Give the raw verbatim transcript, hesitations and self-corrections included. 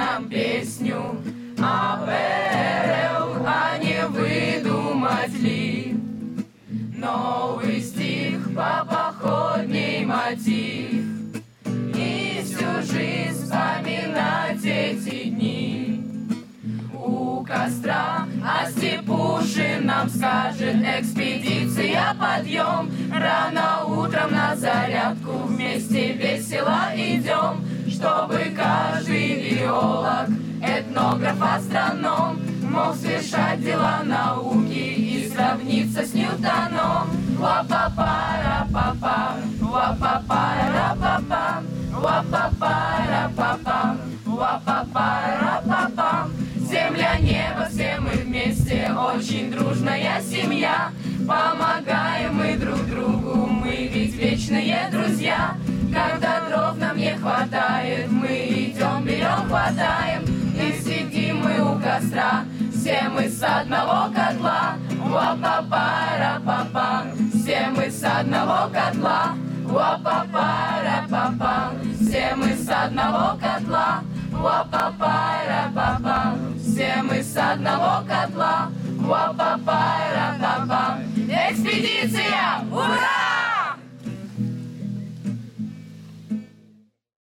нам песню об РЛ, а не выдумать ли новый стих по походней мотив и всю жизнь вспоминать эти дни. У костра, а Степушин нам скажет: экспедиция, подъем, рано утром на зарядку вместе весело идем, чтобы каждый биолог, этнограф, астроном мог совершать дела науки и сравниться с Ньютоном. Ла-па-па-ра-па-па, ла-па-па-ра-па-па, ла-па-па-ра-па-па, ла-па-па-ра-па-па. Земля, небо, все мы вместе, очень дружная семья. Помогаем мы друг другу, мы ведь вечные друзья. Когда дров нам не хватает, мы идем, берем, хватаем, и сидим мы у костра, все мы с одного котла. Ла-па-па-ра-па-па, все мы с одного котла. Ла-па-па-ра-па-па, все мы с одного котла. Ла-па-па-ра-па-па, все мы с одного котла. Ла-па-па-ра-па-па. Экспедиция! Ура!